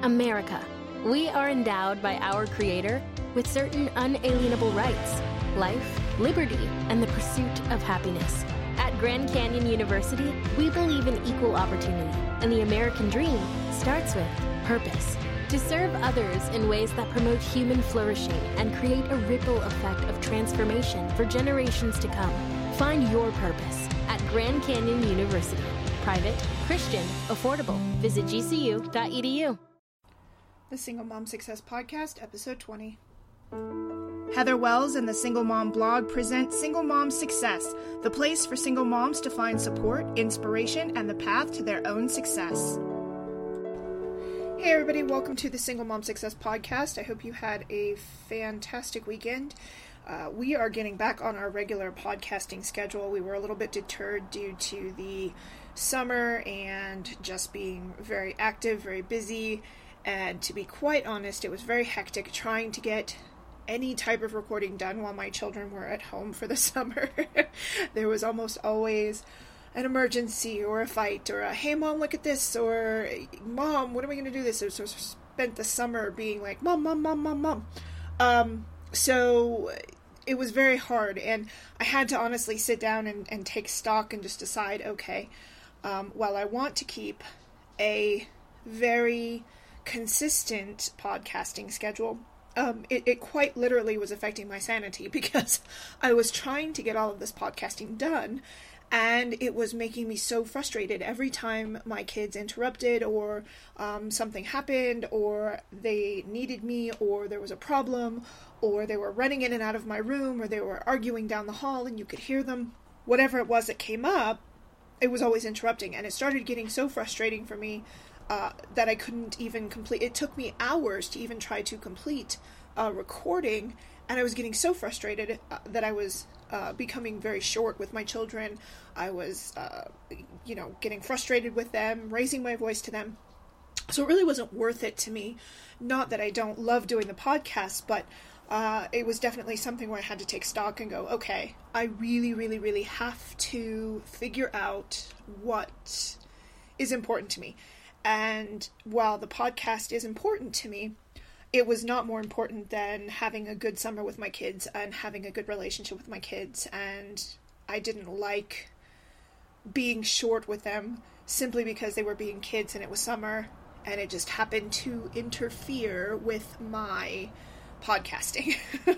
America. We are endowed by our Creator with certain unalienable rights: life, liberty, and the pursuit of happiness. At Grand Canyon University, we believe in equal opportunity, and the American dream starts with purpose. To serve others in ways that promote human flourishing and create a ripple effect of transformation for generations to come. Find your purpose at Grand Canyon University. Private, Christian, affordable. Visit gcu.edu. The Single Mom Success Podcast, Episode 20. Heather Wells and the Single Mom blog present Single Mom Success, the place for single moms to find support, inspiration, and the path to their own success. Hey everybody, welcome to the Single Mom Success Podcast. I hope you had a fantastic weekend. We are getting back on our regular podcasting schedule. We were a little bit deterred due to the summer and just being very active, very busy, and to be quite honest, it was very hectic trying to get any type of recording done while my children were at home for the summer. There was almost always an emergency or a fight or a, hey mom, look at this, or mom, when are we going to do this? So spent the summer being like, mom. So it was very hard, and I had to honestly sit down and take stock and just decide, okay, while I want to keep a very consistent podcasting schedule, it quite literally was affecting my sanity because I was trying to get all of this podcasting done, and it was making me so frustrated every time my kids interrupted or something happened or they needed me or there was a problem or they were running in and out of my room or they were arguing down the hall and you could hear them. Whatever it was that came up, it was always interrupting, and it started getting so frustrating for me that I couldn't even complete. It took me hours to even try to complete a recording, and I was getting so frustrated that I was becoming very short with my children. I was, getting frustrated with them, raising my voice to them. So it really wasn't worth it to me. Not that I don't love doing the podcast, but it was definitely something where I had to take stock and go, okay, I really, really, really have to figure out what is important to me. And while the podcast is important to me, it was not more important than having a good summer with my kids and having a good relationship with my kids. And I didn't like being short with them simply because they were being kids and it was summer, and it just happened to interfere with my podcasting.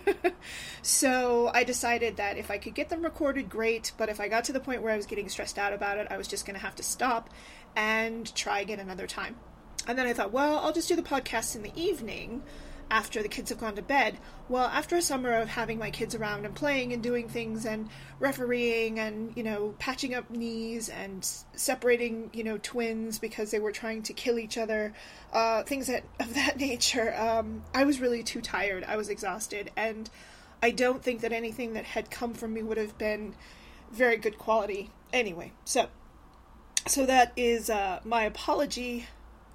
So I decided that if I could get them recorded, great, but if I got to the point where I was getting stressed out about it, I was just going to have to stop and try again another time. And then I thought, well, I'll just do the podcast in the evening after the kids have gone to bed. Well, after a summer of having my kids around and playing and doing things and refereeing and, patching up knees and separating, twins because they were trying to kill each other, things of that nature, I was really too tired. I was exhausted, and I don't think that anything that had come from me would have been very good quality anyway. So that is my apology,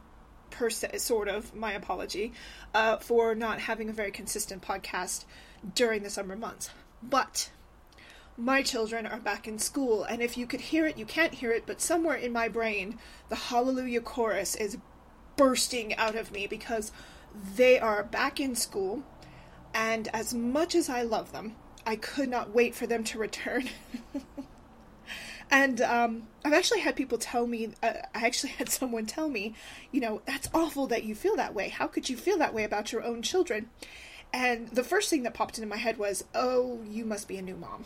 my apology for not having a very consistent podcast during the summer months. But my children are back in school, and if you could hear it, you can't hear it, but somewhere in my brain, the Hallelujah chorus is bursting out of me because they are back in school, and as much as I love them, I could not wait for them to return. And I've actually had people tell me, I actually had someone tell me, that's awful that you feel that way. How could you feel that way about your own children? And the first thing that popped into my head was, oh, you must be a new mom.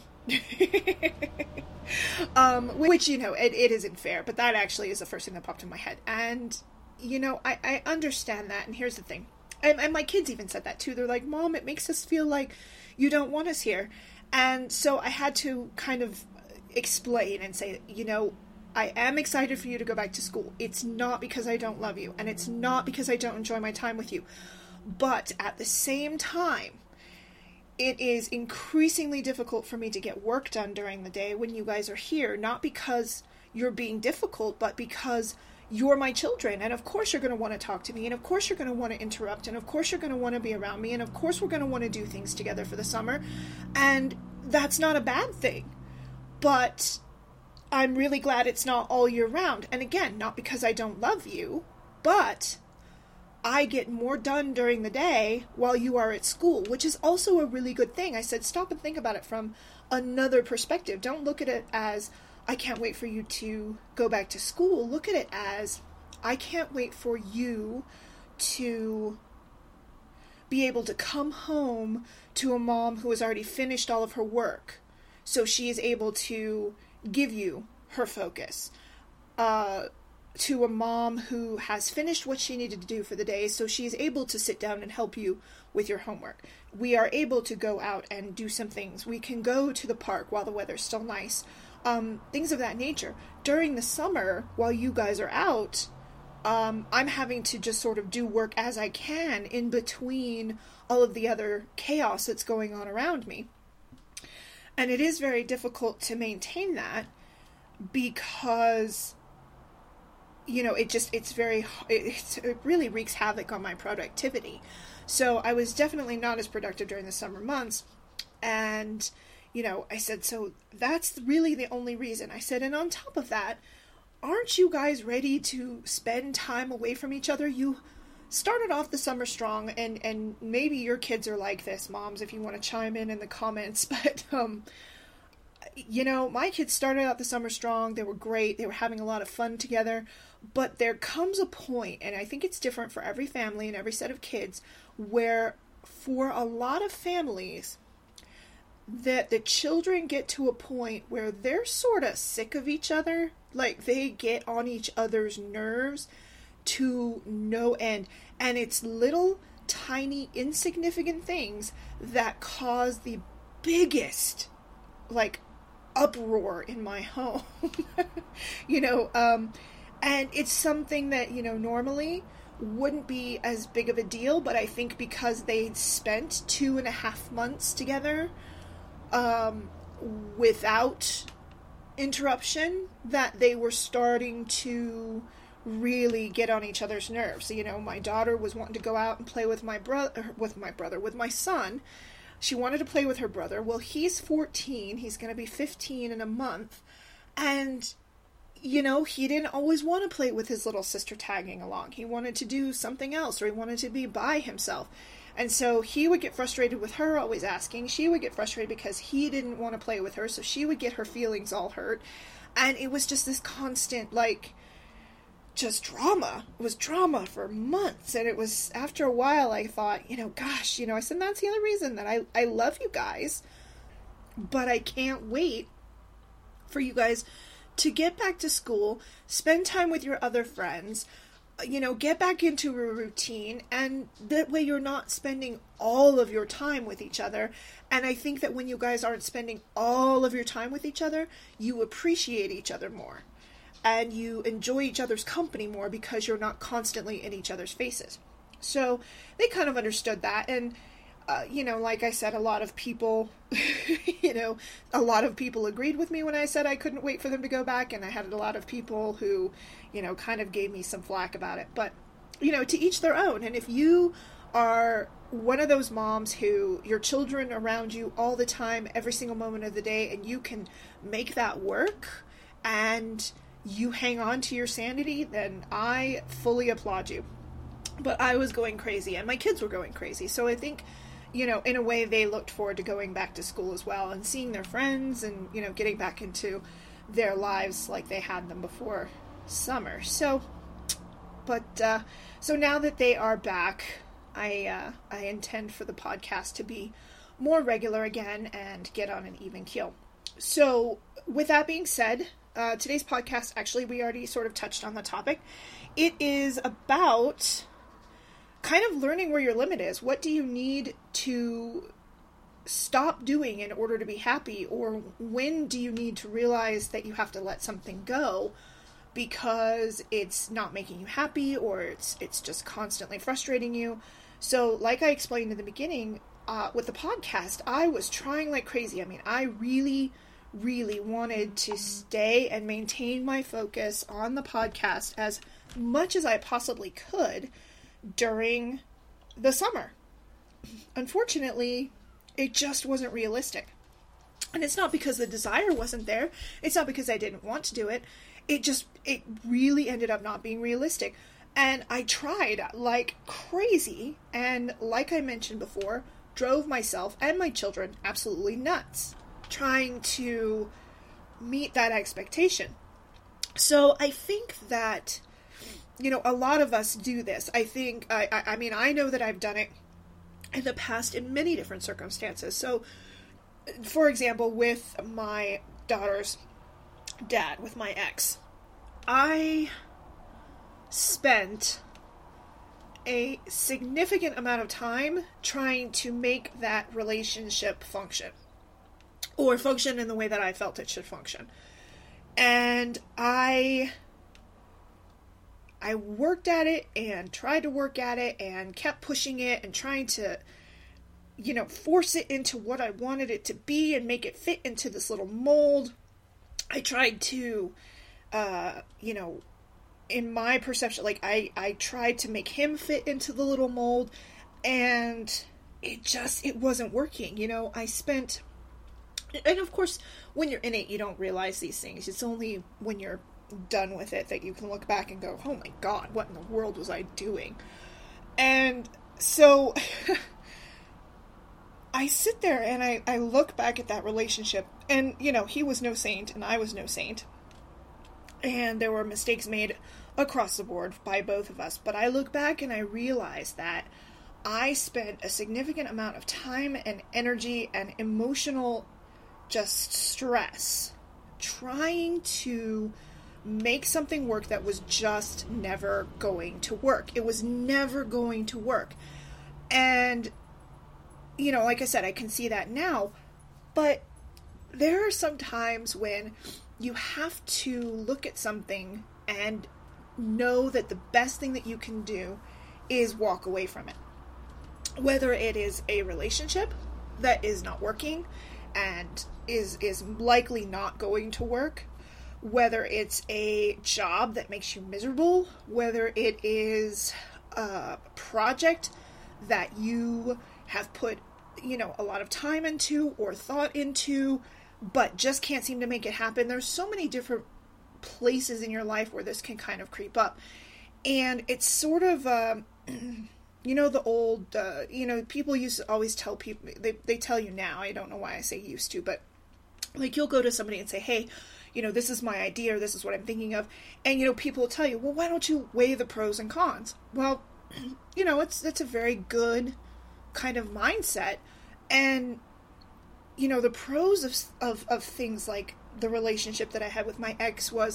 Which, it isn't fair, but that actually is the first thing that popped in my head. And, I understand that, and here's the thing. And my kids even said that too. They're like, Mom, it makes us feel like you don't want us here. And so I had to kind of explain and say, I am excited for you to go back to school. It's not because I don't love you, and it's not because I don't enjoy my time with you. But at the same time, it is increasingly difficult for me to get work done during the day when you guys are here, not because you're being difficult, but because you're my children, and of course you're going to want to talk to me, and of course you're going to want to interrupt, and of course you're going to want to be around me, and of course we're going to want to do things together for the summer, and that's not a bad thing. But I'm really glad it's not all year round. And again, not because I don't love you, but I get more done during the day while you are at school, which is also a really good thing. I said, stop and think about it from another perspective. Don't look at it as, I can't wait for you to go back to school. Look at it as, I can't wait for you to be able to come home to a mom who has already finished all of her work, so she is able to give you her focus. To a mom who has finished what she needed to do for the day, so she is able to sit down and help you with your homework. We are able to go out and do some things. We can go to the park while the weather's still nice. Things of that nature. During the summer, while you guys are out, I'm having to just sort of do work as I can in between all of the other chaos that's going on around me. And it is very difficult to maintain that because, you know, it really wreaks havoc on my productivity. So I was definitely not as productive during the summer months. And, you know, I said, so that's really the only reason. I said, and on top of that, aren't you guys ready to spend time away from each other? You started off the summer strong, and maybe your kids are like this, moms, if you want to chime in the comments, but, you know, my kids started out the summer strong. They were great. They were having a lot of fun together, but there comes a point, and I think it's different for every family and every set of kids, where for a lot of families, that the children get to a point where they're sort of sick of each other. Like, they get on each other's nerves to no end. And it's little, tiny, insignificant things that cause the biggest, like, uproar in my home. You know, and it's something that, you know, normally wouldn't be as big of a deal, but I think because they'd spent 2.5 months together, without interruption, that they were starting to really get on each other's nerves. So, you know, my daughter was wanting to go out and play with with my son. She wanted to play with her brother. Well, he's 14. He's going to be 15 in a month. And, you know, he didn't always want to play with his little sister tagging along. He wanted to do something else, or he wanted to be by himself. And so he would get frustrated with her always asking. She would get frustrated because he didn't want to play with her, so she would get her feelings all hurt. And it was just this constant, like, just drama. It was drama for months. And it was, after a while, I thought, you know, gosh, you know, I said, that's the other reason that I love you guys, but I can't wait for you guys to get back to school, spend time with your other friends, you know, get back into a routine, and that way you're not spending all of your time with each other. And I think that when you guys aren't spending all of your time with each other, you appreciate each other more, and you enjoy each other's company more because you're not constantly in each other's faces. So they kind of understood that, and you know, like I said, a lot of people, you know, a lot of people agreed with me when I said I couldn't wait for them to go back, and I had a lot of people who, you know, kind of gave me some flack about it. But, you know, to each their own. And if you are one of those moms who your children around you all the time, every single moment of the day, and you can make that work, and you hang on to your sanity, then I fully applaud you. But I was going crazy, and my kids were going crazy. So I think, you know, in a way, they looked forward to going back to school as well, and seeing their friends, and, you know, getting back into their lives like they had them before summer. So, but, so now that they are back, I intend for the podcast to be more regular again and get on an even keel. So, with that being said, today's podcast, actually, we already sort of touched on the topic. It is about kind of learning where your limit is. What do you need to stop doing in order to be happy? Or when do you need to realize that you have to let something go because it's not making you happy, or it's just constantly frustrating you? So, like I explained in the beginning, with the podcast, I was trying like crazy. I mean, I really wanted to stay and maintain my focus on the podcast as much as I possibly could during the summer. Unfortunately, it just wasn't realistic. And it's not because the desire wasn't there. It's not because I didn't want to do it. It really ended up not being realistic. And I tried like crazy, and like I mentioned before, drove myself and my children absolutely nuts trying to meet that expectation. So I think that, a lot of us do this. I think, I mean, I know that I've done it in the past in many different circumstances. So, for example, with my daughter's dad, with my ex, I spent a significant amount of time trying to make that relationship function, or function in the way that I felt it should function. And I worked at it and tried to work at it and kept pushing it and trying to, force it into what I wanted it to be and make it fit into this little mold. I tried to, in my perception, like I tried to make him fit into the little mold, and it wasn't working. I spent, and of course, when you're in it, you don't realize these things. It's only when you're done with it that you can look back and go, oh my God, what in the world was I doing? And so I sit there and I look back at that relationship, and, he was no saint and I was no saint. And there were mistakes made across the board by both of us. But I look back and I realize that I spent a significant amount of time and energy and emotional just stress trying to make something work that was just never going to work. It was never going to work. And, like I said, I can see that now. But there are some times when you have to look at something and know that the best thing that you can do is walk away from it. Whether it is a relationship that is not working and is likely not going to work, whether it's a job that makes you miserable, whether it is a project that you have put, a lot of time into or thought into, but just can't seem to make it happen. There's so many different places in your life where this can kind of creep up. And it's sort of, the old, people used to always tell people, they tell you now, I don't know why I say used to, but like you'll go to somebody and say, hey, this is my idea, or this is what I'm thinking of. And, people will tell you, well, why don't you weigh the pros and cons? Well, that's a very good kind of mindset. And, the pros of things like the relationship that I had with my ex was,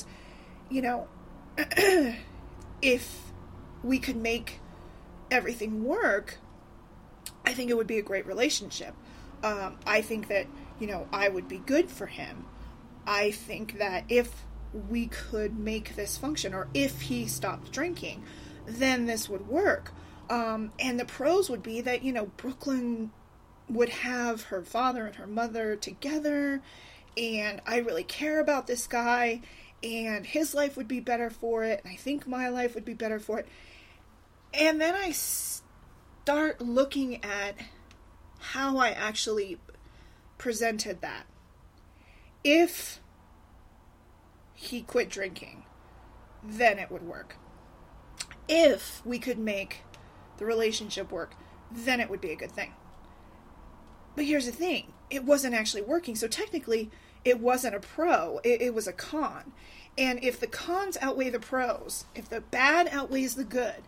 if we could make everything work, I think it would be a great relationship. I think that, I would be good for him. I think that if we could make this function, or if he stopped drinking, then this would work. And the pros would be that, Brooklyn would have her father and her mother together, and I really care about this guy, and his life would be better for it, and I think my life would be better for it. And then I start looking at how I actually presented that. If he quit drinking, then it would work. If we could make the relationship work, then it would be a good thing. But here's the thing, it wasn't actually working, so technically it wasn't a pro, it was a con. And if the cons outweigh the pros, if the bad outweighs the good,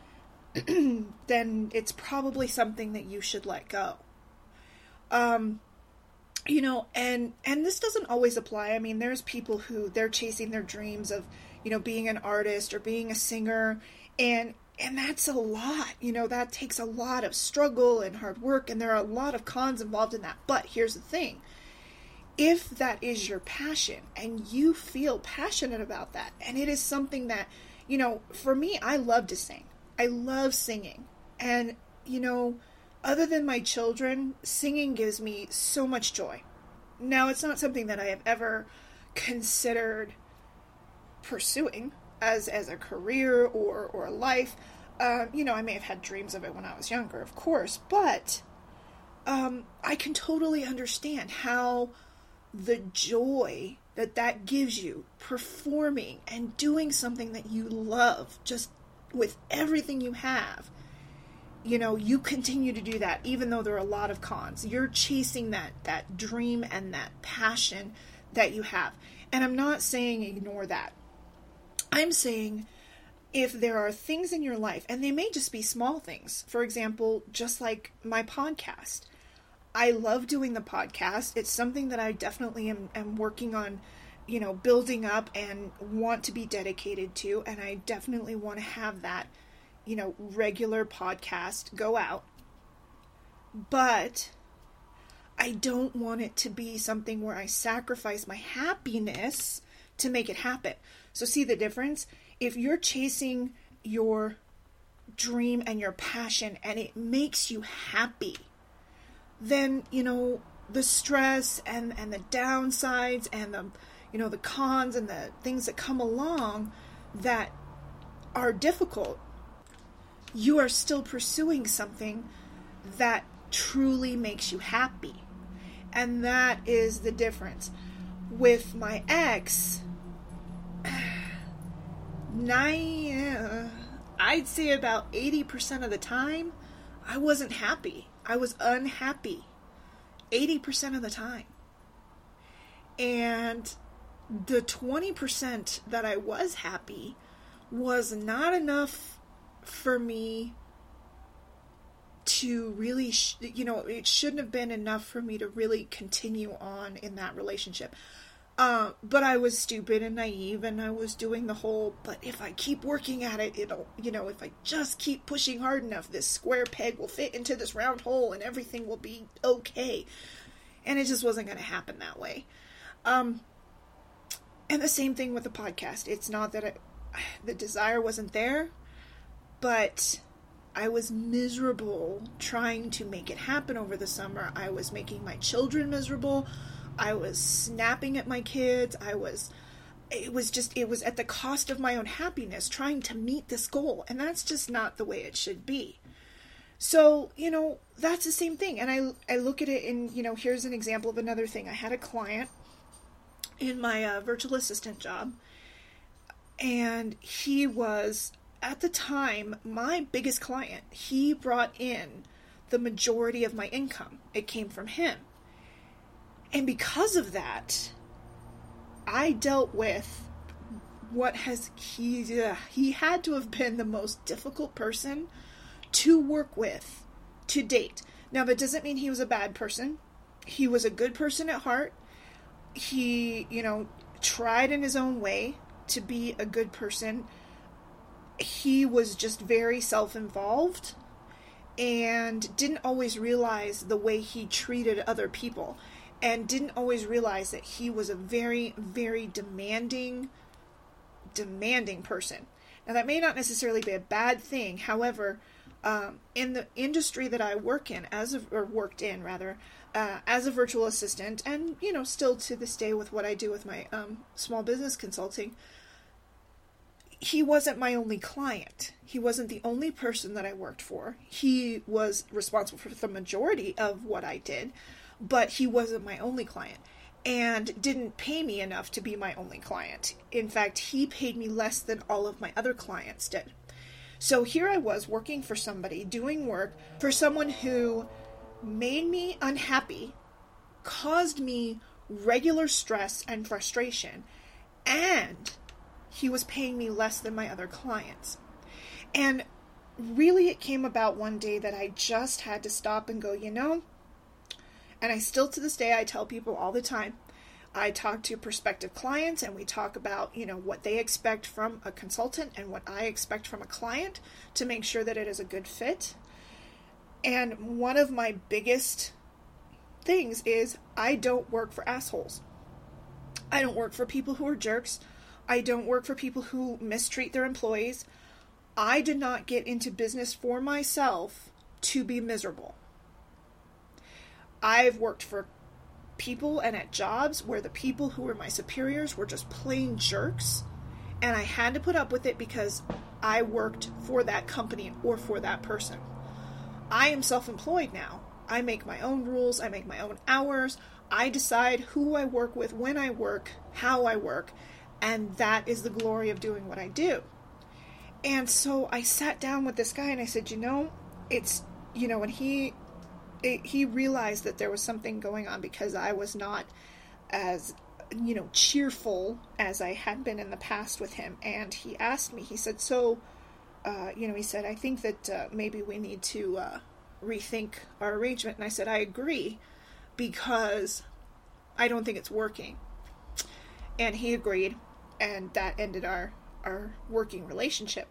then it's probably something that you should let go. And this doesn't always apply. I mean, there's people who they're chasing their dreams of, being an artist or being a singer, and that's a lot, that takes a lot of struggle and hard work, and there are a lot of cons involved in that. But here's the thing. If that is your passion and you feel passionate about that, and it is something that, for me, I love to sing. I love singing. And, other than my children, singing gives me so much joy. Now, it's not something that I have ever considered pursuing as a career or a life. I may have had dreams of it when I was younger, of course, but I can totally understand how the joy that gives you performing and doing something that you love just with everything you have, you know, you continue to do that, even though there are a lot of cons. You're chasing that dream and that passion that you have. And I'm not saying ignore that. I'm saying if there are things in your life, and they may just be small things, for example, just like my podcast. I love doing the podcast. It's something that I definitely am working on, you know, building up and want to be dedicated to. And I definitely want to have that, you know, regular podcast go out. But I don't want it to be something where I sacrifice my happiness to make it happen. So see the difference? If you're chasing your dream and your passion and it makes you happy, then, you know, the stress and the downsides and the, you know, the cons and the things that come along that are difficult, you are still pursuing something that truly makes you happy. And that is the difference. With my ex, I'd say about 80% of the time, I wasn't happy. I was unhappy 80% of the time. And the 20% that I was happy was not enough for me to really, it shouldn't have been enough for me to really continue on in that relationship. But I was stupid and naive, and I was doing the whole, but if I keep working at it, it'll, if I just keep pushing hard enough, this square peg will fit into this round hole and everything will be okay. And it just wasn't going to happen that way. And the same thing with the podcast. It's not that the desire wasn't there, but I was miserable trying to make it happen over the summer. I was making my children miserable. I was snapping at my kids. It was at the cost of my own happiness trying to meet this goal. And that's just not the way it should be. So, that's the same thing. And I look at it and, here's an example of another thing. I had a client in my virtual assistant job, and he was, at the time, my biggest client. He brought in the majority of my income. It came from him. And because of that, I dealt with he had to have been the most difficult person to work with to date. Now, that doesn't mean he was a bad person. He was a good person at heart. He, tried in his own way to be a good person. He was just very self-involved and didn't always realize the way he treated other people, and didn't always realize that he was a very, very demanding person. Now, that may not necessarily be a bad thing. However, in the industry that I worked in as a virtual assistant, and, still to this day with what I do with my small business consulting, he wasn't my only client. He wasn't the only person that I worked for. He was responsible for the majority of what I did, but he wasn't my only client and didn't pay me enough to be my only client. In fact, he paid me less than all of my other clients did. So here I was working for somebody, doing work for someone who made me unhappy, caused me regular stress and frustration, and he was paying me less than my other clients. And really it came about one day that I just had to stop and go, and I still to this day, I tell people all the time, I talk to prospective clients and we talk about, what they expect from a consultant and what I expect from a client to make sure that it is a good fit. And one of my biggest things is I don't work for assholes. I don't work for people who are jerks. I don't work for people who mistreat their employees. I did not get into business for myself to be miserable. I've worked for people and at jobs where the people who were my superiors were just plain jerks, and I had to put up with it because I worked for that company or for that person. I am self-employed now. I make my own rules. I make my own hours. I decide who I work with, when I work, how I work, and that is the glory of doing what I do. And so I sat down with this guy and I said, it's, and he realized that there was something going on because I was not as, cheerful as I had been in the past with him. And he asked me, he said, he said, I think that maybe we need to rethink our arrangement. And I said, I agree, because I don't think it's working. And he agreed, and that ended our working relationship.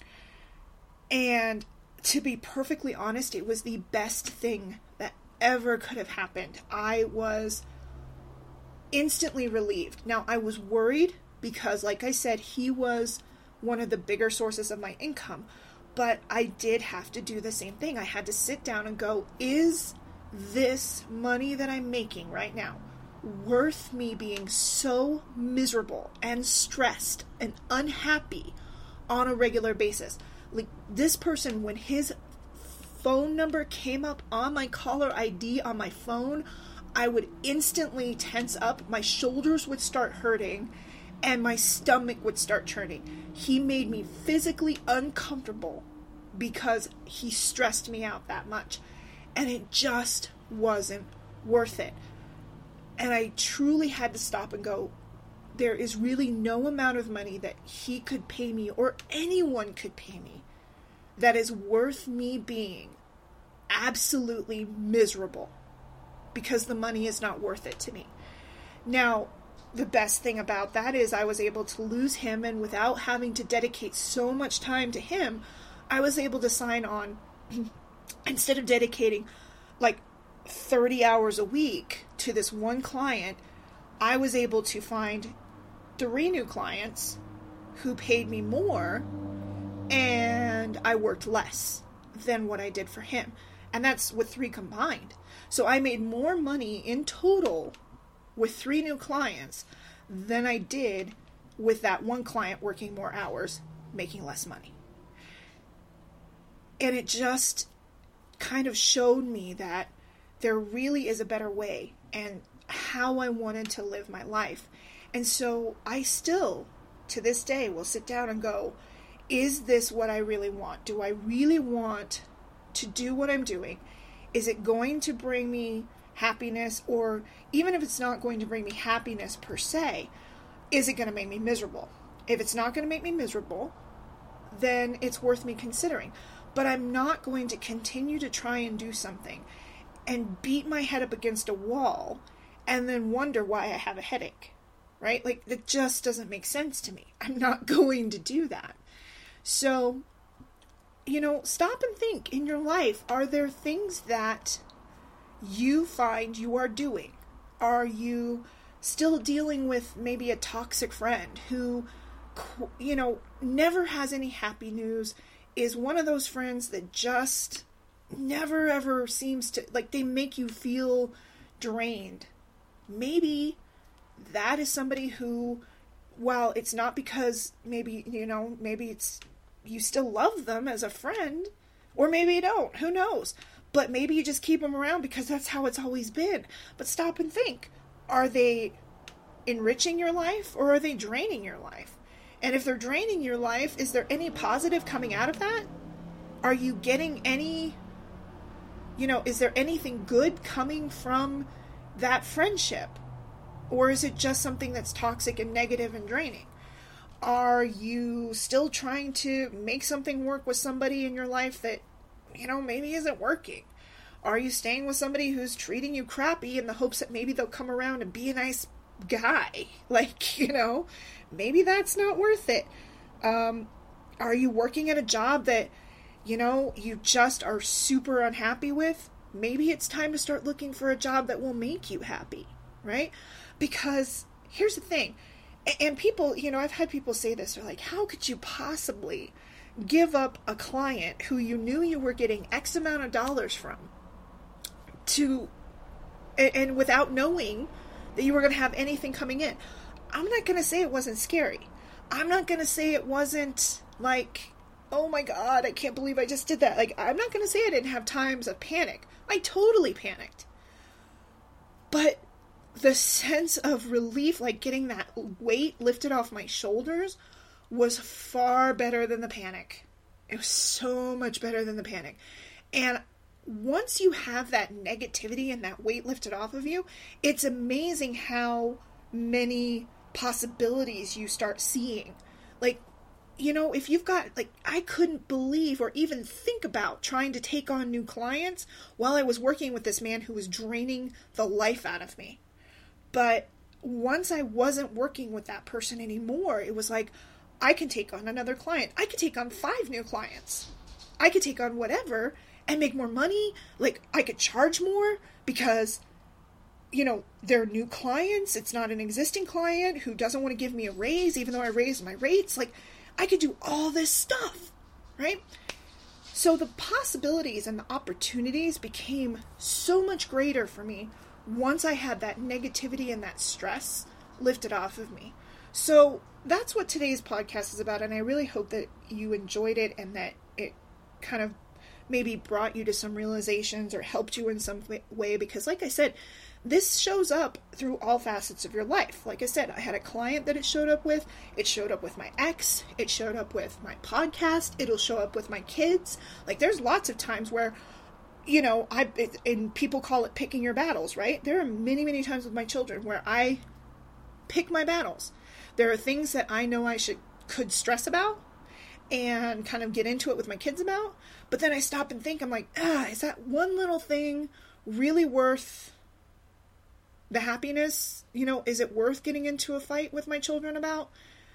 And to be perfectly honest, it was the best thing that ever could have happened. I was instantly relieved. Now, I was worried because, like I said, he was one of the bigger sources of my income, but I did have to do the same thing. I had to sit down and go, is this money that I'm making right now worth me being so miserable and stressed and unhappy on a regular basis? Like, this person, when his phone number came up on my caller ID on my phone, I would instantly tense up, my shoulders would start hurting, and my stomach would start churning. He made me physically uncomfortable because he stressed me out that much. And it just wasn't worth it. And I truly had to stop and go, there is really no amount of money that he could pay me, or anyone could pay me, that is worth me being absolutely miserable, because the money is not worth it to me. Now, the best thing about that is I was able to lose him, and without having to dedicate so much time to him, I was able to sign on, instead of dedicating like 30 hours a week to this one client, I was able to find 3 new clients who paid me more, and I worked less than what I did for him. And that's with 3 combined. So I made more money in total with 3 new clients than I did with that one client working more hours, making less money. And it just kind of showed me that there really is a better way, and how I wanted to live my life. And so I still, to this day, will sit down and go, is this what I really want? Do I really want to do what I'm doing? Is it going to bring me happiness? Or even if it's not going to bring me happiness per se, is it going to make me miserable? If it's not going to make me miserable, then it's worth me considering. But I'm not going to continue to try and do something and beat my head up against a wall and then wonder why I have a headache, right? Like, it just doesn't make sense to me. I'm not going to do that. So, stop and think in your life. Are there things that you find you are doing? Are you still dealing with maybe a toxic friend who, never has any happy news, is one of those friends that just never ever seems to, like, they make you feel drained? Maybe that is somebody who, while it's not because maybe it's, you still love them as a friend, or maybe you don't, who knows? But maybe you just keep them around because that's how it's always been. But stop and think, are they enriching your life, or are they draining your life? And if they're draining your life, is there any positive coming out of that? Are you getting any, is there anything good coming from that friendship? Or is it just something that's toxic and negative and draining? Are you still trying to make something work with somebody in your life that, maybe isn't working? Are you staying with somebody who's treating you crappy in the hopes that maybe they'll come around and be a nice guy? Maybe that's not worth it. Are you working at a job that, you just are super unhappy with? Maybe it's time to start looking for a job that will make you happy, right? Because here's the thing, and people, I've had people say this, they're like, how could you possibly give up a client who you knew you were getting X amount of dollars from and without knowing that you were going to have anything coming in? I'm not going to say it wasn't scary. I'm not going to say it wasn't like, oh my God, I can't believe I just did that. Like, I'm not going to say I didn't have times of panic. I totally panicked. But the sense of relief, like getting that weight lifted off my shoulders, was far better than the panic. It was so much better than the panic. And once you have that negativity and that weight lifted off of you, it's amazing how many possibilities you start seeing. Like, you know, if you've got, like, I couldn't believe or even think about trying to take on new clients while I was working with this man who was draining the life out of me. But once I wasn't working with that person anymore, it was like, I can take on another client. I could take on 5 new clients. I could take on whatever and make more money. Like, I could charge more because, you know, they're new clients. It's not an existing client who doesn't want to give me a raise, even though I raised my rates. Like, I could do all this stuff, right? So the possibilities and the opportunities became so much greater for me once I had that negativity and that stress lifted off of me. So that's what today's podcast is about, and I really hope that you enjoyed it and that it kind of maybe brought you to some realizations or helped you in some way, because like I said, this shows up through all facets of your life. Like I said, I had a client that it showed up with my ex, it showed up with my podcast, it'll show up with my kids. Like, there's lots of times where, you know, and people call it picking your battles, right? There are many, many times with my children where I pick my battles. There are things that I know I could stress about and kind of get into it with my kids about, but then I stop and think, I'm like, is that one little thing really worth the happiness? You know, is it worth getting into a fight with my children about?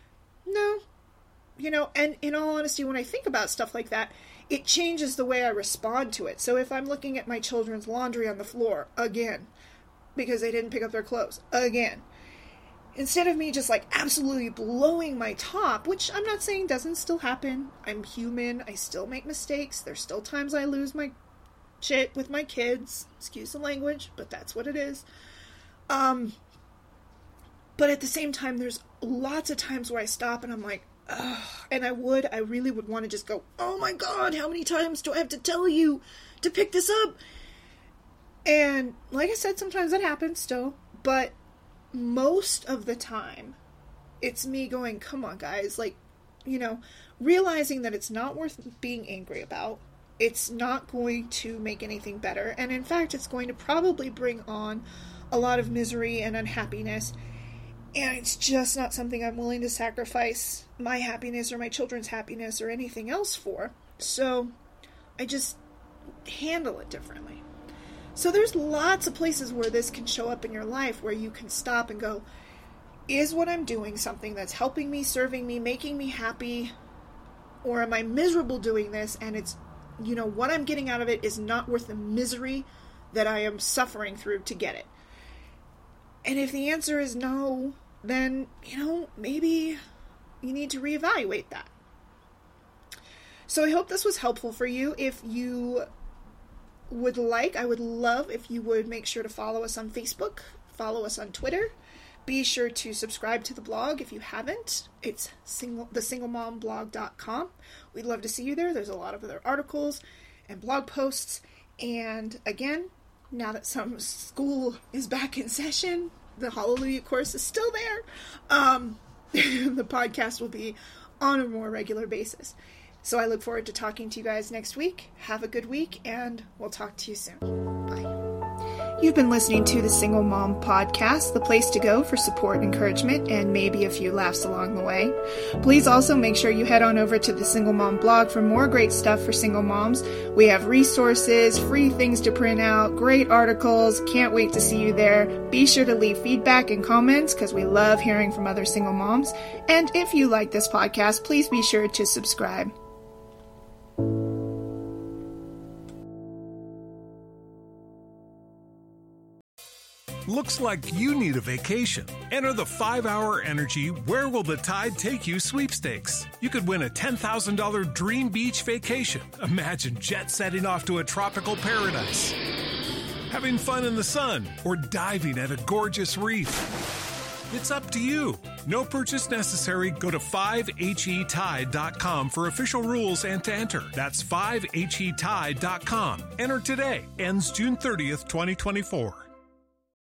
No. You know, and in all honesty, when I think about stuff like that, it changes the way I respond to it. So if I'm looking at my children's laundry on the floor again, because they didn't pick up their clothes again, instead of me just like absolutely blowing my top, which I'm not saying doesn't still happen. I'm human. I still make mistakes. There's still times I lose my shit with my kids. Excuse the language, but that's what it is. But at the same time, there's lots of times where I stop and I'm like, ugh, and I really would want to just go, oh my God, how many times do I have to tell you to pick this up? And like I said, sometimes that happens still, but most of the time, it's me going, come on, guys, like, you know, realizing that it's not worth being angry about. It's not going to make anything better. And in fact, it's going to probably bring on a lot of misery and unhappiness. And it's just not something I'm willing to sacrifice my happiness or my children's happiness or anything else for. So I just handle it differently. So there's lots of places where this can show up in your life where you can stop and go, is what I'm doing something that's helping me, serving me, making me happy? Or am I miserable doing this and it's, you know, what I'm getting out of it is not worth the misery that I am suffering through to get it? And if the answer is no, then, you know, maybe you need to reevaluate that. So I hope this was helpful for you. If you would like, I would love if you would make sure to follow us on Facebook, follow us on Twitter. Be sure to subscribe to the blog if you haven't. It's thesinglemomblog.com. We'd love to see you there. There's a lot of other articles and blog posts. And again, now that some school is back in session, the Hallelujah course is still there. The podcast will be on a more regular basis. So I look forward to talking to you guys next week. Have a good week, and we'll talk to you soon. Bye. You've been listening to the Single Mom Podcast, the place to go for support, encouragement, and maybe a few laughs along the way. Please also make sure you head on over to the Single Mom blog for more great stuff for single moms. We have resources, free things to print out, great articles. Can't wait to see you there. Be sure to leave feedback and comments because we love hearing from other single moms. And if you like this podcast, please be sure to subscribe. Looks like you need a vacation. Enter the 5-Hour Energy Where Will the Tide Take You sweepstakes. You could win a $10,000 dream beach vacation. Imagine jet setting off to a tropical paradise, having fun in the sun, or diving at a gorgeous reef. It's up to you. No purchase necessary. Go to 5HETide.com for official rules and to enter. That's 5HETide.com. Enter today. Ends June 30th, 2024.